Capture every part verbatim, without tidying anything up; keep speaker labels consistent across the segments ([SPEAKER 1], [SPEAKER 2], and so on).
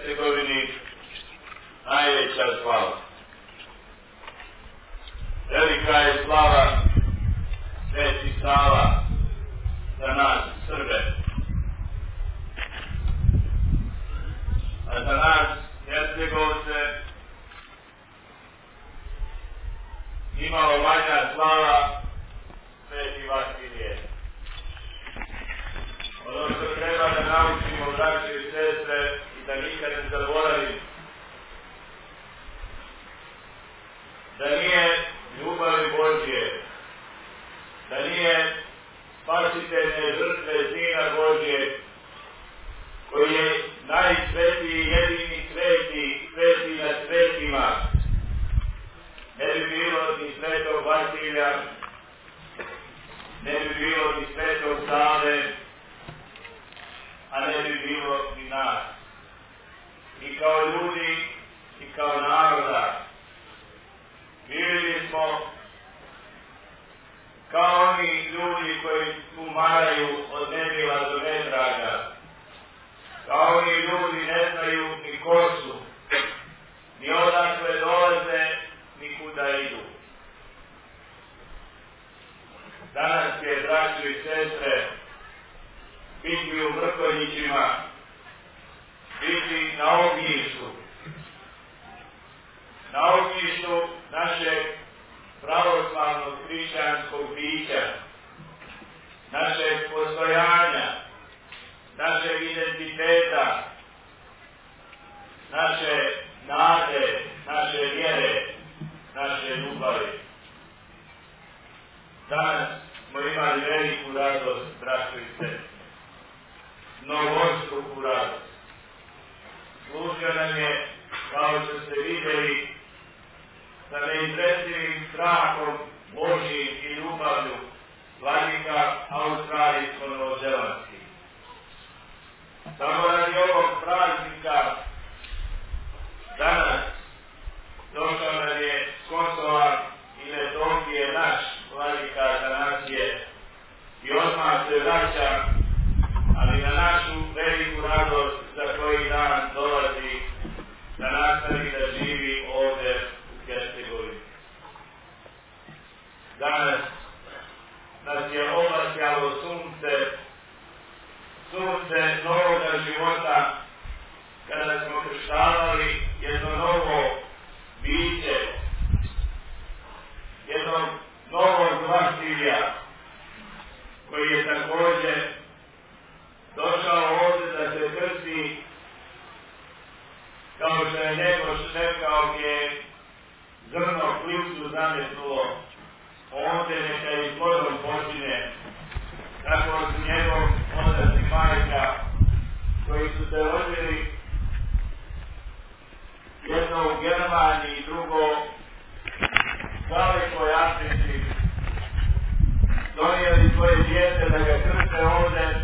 [SPEAKER 1] Hercegovini najveća slava. Velika je slava Sveti Sava za nas Srbe. A za nas Hercegovce imalo manja slava Sveti Vasilije. Ono što treba da naučimo, braće i sestre, i da nikad ne zaboravimo, da nije ljubavi Božje, da nije spasiteljne žrtve Sina Božje, koji je najsvetiji, jedini sveti, sveti nad svetima, ne bi bilo ni Svetog Vasilija, ne bi bilo ni Svetog Save, a ne bi bilo ni nas. I kao ljudi, i kao naroda, bili smo kao oni ljudi koji umaraju od nedjela do netraga, kao oni ljudi ne znaju ni ko su, ni odakle dolaze, ni kuda idu. Danas je, braćo i sestre, biti u Mrkonjićima, biti na ognjištu, na ognjištu našeg pravoslavnog hrišćanskog bića, našeg postojanja, našeg identiteta, naše nade, naše vjere, naše ljubavi. Danas smo imali veliku radost, braćo i sestre, mnogostruku radost. Služio nam je, kao što ste vidjeli, sa neizresivim strahom Božjim i ljubavlju vladika australijsko-novozelandski. Samo radi ovog praznika danas došao nam je s Kosova i Metohije naš vladika Atanasije i odmah se vraća, ali na našu veliku radost za koji dan dolazi da nastavi da živi ovdje u Hercegovini. Danas nas je obasjalo sunce, sunce novoga života, kada smo krštavali jedno novo biće, jednog novog Vasilija, koji je također došao ovdje da se krsti, kao što je Njegoš rekao, gdje zrno klipsu zametnulo, ovdje neka i plodom počine. Tako su njegov otac i majka, koji su se rodili, jedno u Germaniji, drugo dalekoj Africi, donijeli svoje dijete da ga krste ovdje,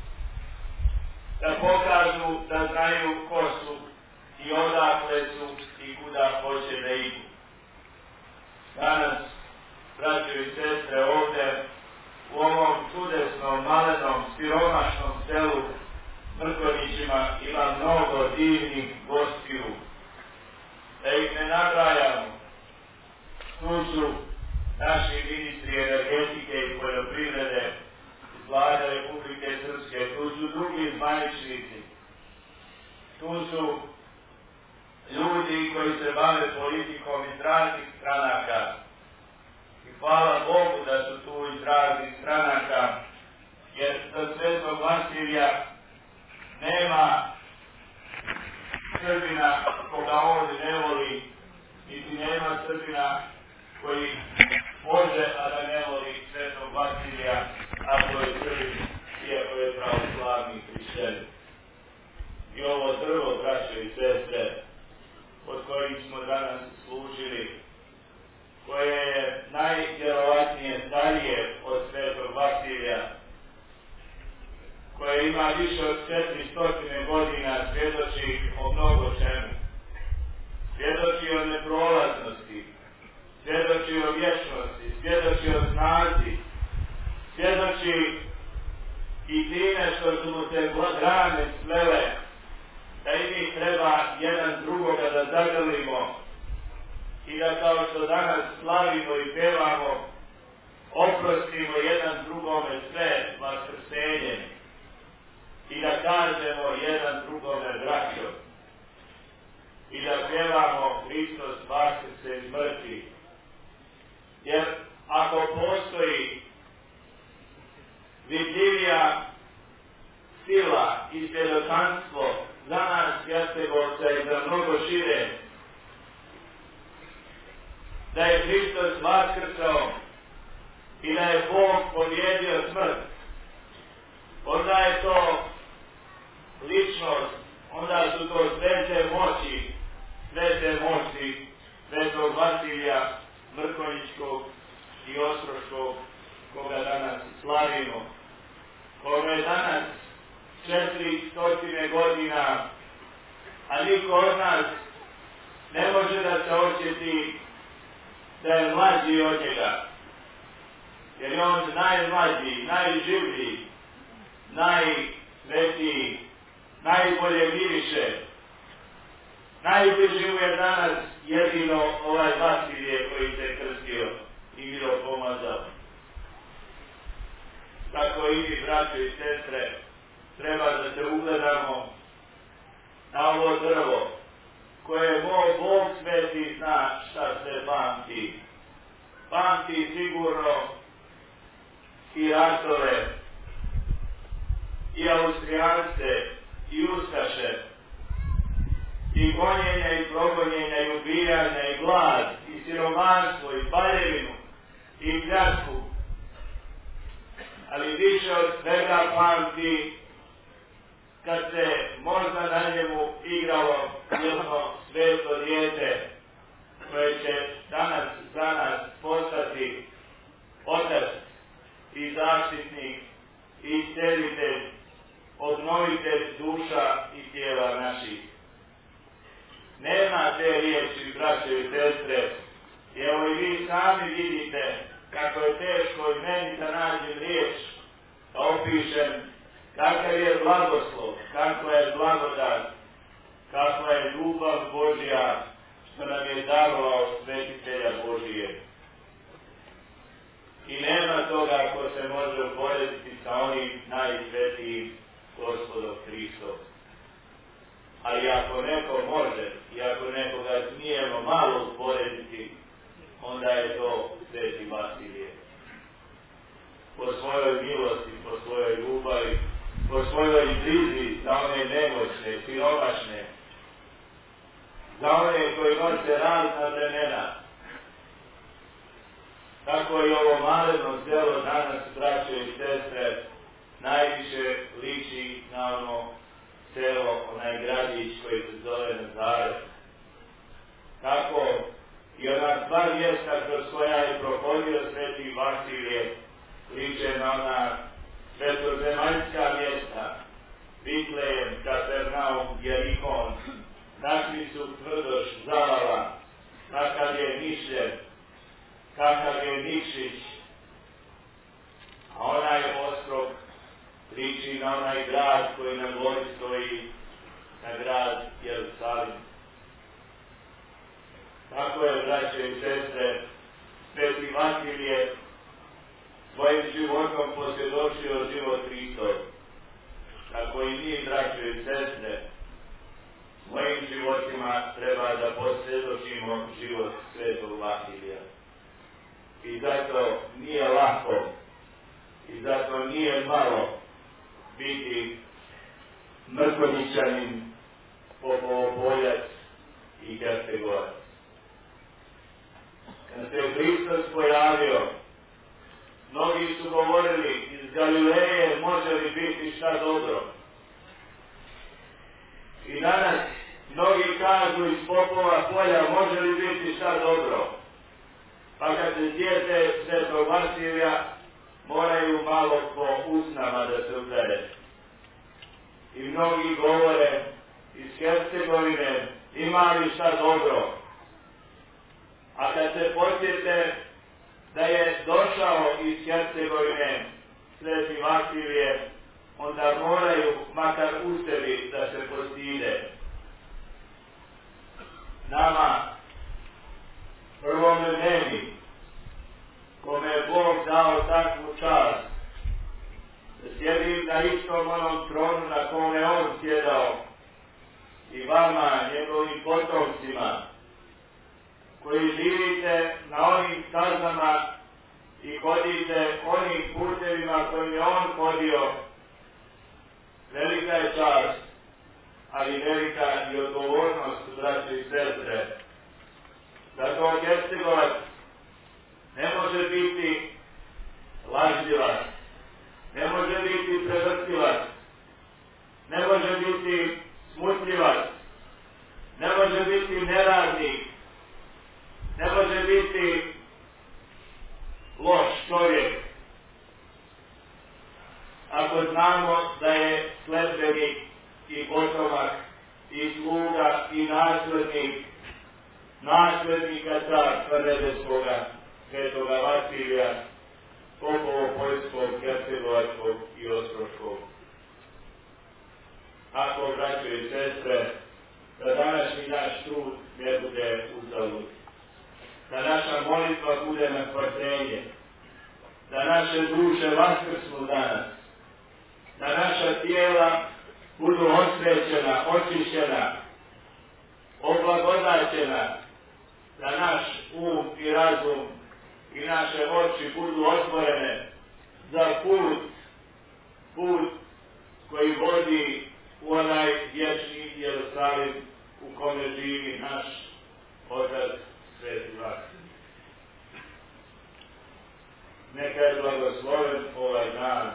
[SPEAKER 1] da pokažu da znaju ko su i odakle su i kuda hoće da idu. Danas, braćo i sestre, ovdje u ovom čudesnom, malenom, siromašnom selu Mrkonjićima ima mnogo divnih gostiju. Da ih ne nabrajamo, tu su naši ministri energetike i poljoprivrede iz Vlade Republike Srpske, tu su drugi zvaničnici, tu su ljudi koji se bave politikom iz raznih stranaka. I hvala Bogu da su tu iz raznih stranaka, jer za Svetog Vasilija nema Srbina koga ovdje ne voli, niti nema Srbina koji može, a da ne voli Svetog Vasilija, ako je Srbin, iako je pravoslavni hrišćanin. I ovo drvo, braćo i sestre, od kojih smo danas služili, koje je najvjerovatnije starije od Svetog Vasilija, koje ima više od četiristo godina, svjedoči o mnogo čemu. Svjedoči o neprolaznosti, svjedoči o vječnosti, svjedoči o snazi, svjedoči i time što su mu se grane svele, da i mi treba jedan drugoga da zagrlimo i da kao što danas slavimo i pevamo, oprostimo jedan drugome sve vaskrsenjem i da kažemo jedan drugome braćo i da pevamo Hristos vaskrse iz mrtvih. Jer ako postoji vidljivija sila i svjedočanstvo za nas Hercegovca i za mnogo šire, da je Hristos vaskrcao i da je Bog pobjedio smrt, onda je to ličnost, onda su to svete moći, svete moći svetog Vasilija Mrkonjićkog i Ostroškog, koga danas slavimo, koga je danas četiri stotine godina, a niko od nas ne može da se osjeti da je mlađi od njega, jer je on najmlađi, najživlji, najsvetiji, najbolje miriše. Najbliži mu je danas jedino ovaj Vasilije koji se krstio i bilo pomazao. Tako i mi, braćo i sestre, treba da se ugledamo na ovo drvo koje moj Bog sveti zna šta se pamti. Pamti sigurno i ratove, i Austrijance, i ustaše, i gonjenja, i progonjenja, i ubijanja, i glad, i siromaštvo, i paljevinu, i pljačku. Ali više od svega pamti kad se možda na njemu igralo jedno sveto dijete koje će danas za nas postati otac i zaštitnik i iscelitelj, obnovitelj duša i tijela naših. Nema te riječi, braćo i sestre, i evo i vi sami vidite kako je teško i meni da nađem riječ, da opišem kakav je blagoslov, kakva je blagodat, kakva je ljubav Božja što nam je darovao svetitelja Božije. I nema toga ko se može uporediti sa onim najsvetijim Gospodom Hristom. Ali ako neko može i ako nekoga smijemo malo uporediti, onda je to sveti Vasilije. Po svojoj milosti, po svojoj ljubavi, po svojoj brizi za one nemoćne, siromašne, za one koji nose razna vremena. Tako i ovo maleno selo danas, braćo i sestre, najviše liči na ono selo, onaj gradić koji se zove Nazaret. Tako i ona dva mjesta kroz koja je prohodio sveti Vasilije liče na ona svetozemaljska mjesta, Vitlejem, Kapernaum, Jerihon. Takvi su Tvrdoš, Zavala, kakav je Mišljen, kakav je Nikšić, a onaj ostrog liči na onaj grad koji na gori stoji, na grad Jerusalim. Tako je, braće i sestre, sveti Vasilije svojim životom posvjedočio život Hristov. Tako i mi, braće i sestre, svojim životima treba da posvjedočimo život svetog Vasilija. I zato nije lako, i zato nije malo biti Mrkonjićanin, Popovoljac i Hercegovac. Kad se Hristos pojavio, mnogi su govorili iz Galileje može li biti šta dobro. I danas mnogi kažu iz Popova polja može li biti šta dobro. Pa kad se sjete svetog Vasilija, moraju malo po usnama da se udare. I mnogi govore iz Hercegovine ima li šta dobro. A kad se posjete da je došao iz Hercegovine sveti Vasilije, onda moraju makar u sebi da se postide. vama, njegovim potomcima, koji živite na onim stazama i hodite onim putevima kojim je on hodio, velika je čast, ali velika i odgovornost, braće i sestre. Zato Hercegovac ne može biti lažljivac, ne može biti prevrtilac, ne može biti smutljivac, ne može biti neradnik, ne može biti loš čovjek. Ako znamo da je sledbenik i potomak i sluga i naslednik naslednika carstva nebeskoga, svetoga Vasilija, Popovo-Poljskog, Hercegovačkog i Ostroškog. Ako, braćo i sestre, da današnji naš trud ne bude uzalud, da naša molitva bude na spasenje, da naše duše vaskrsnu danas, da naša tijela budu osvećena, očišćena, oblagodaćena, da naš um i razum i naše oči budu otvorene za put, put koji vodi u onaj vječni Jerusalim u kome živi naš Otac Sveti Vasilij. Neka je blagosloven ovaj dan,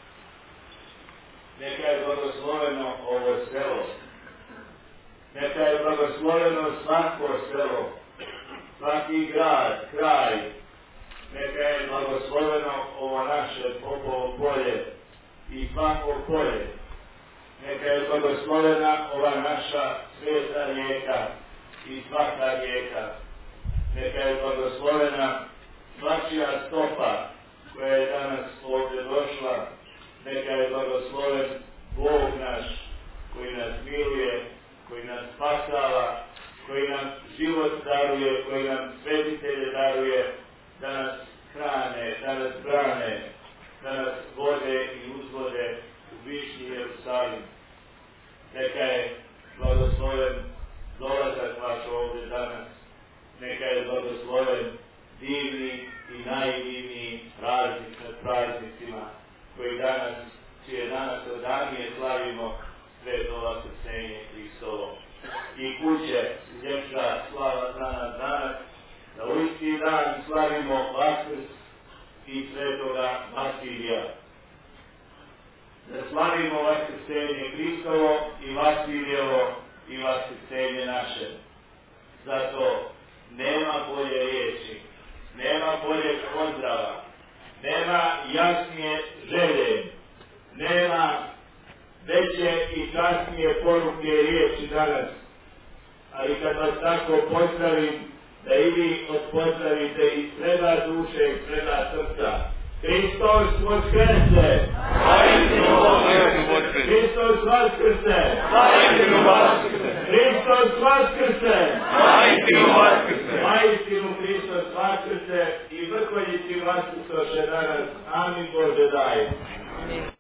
[SPEAKER 1] neka je blagosloveno ovo selo, neka je blagosloveno svako selo, svaki grad, kraj, neka je blagosloveno ovo naše Popovo polje i svako polje, neka je blagoslovena ova naša sveta rijeka i svaka rijeka, neka je blagoslovena svačija stopa koja je danas ovdje došla, neka je blagosloven Bog naš koji nas miluje, koji nas spasava, koji nam život daruje, koji nam svetitelje daruje, da nas hrane, da nas brane, da nas vode i uzvode u višnji Jerusalim. Neka je blagosloven dolazak vaš ovdje danas, neka je blagosloven divni i najdivniji praznik nad praznicima koji danas, čije danas od danije slavimo sveto vaskrsenje Hristovo. I kuće ljepša slava za nas danas, da u isti dan slavimo Vaskrs i svetoga Vasilija. Da slavimo vaskrsenje Hristovo i Vasiljevo i vaskrsenje naše. Zato nema bolje riječi, nema boljeg pozdrava, nema jasnije želje, nema veće i časnije poruke riječi danas. Ali kad vas tako pozdravim, da i vi odpozdravite iz sreda duše i sreda srca. Hristos Voskrese! Hristos Vaskrse! Hristos Vaskrse! Maistinu Hristos Vaskrse i vrhvaljici Vaskrsoše danas. Amin Bože daj.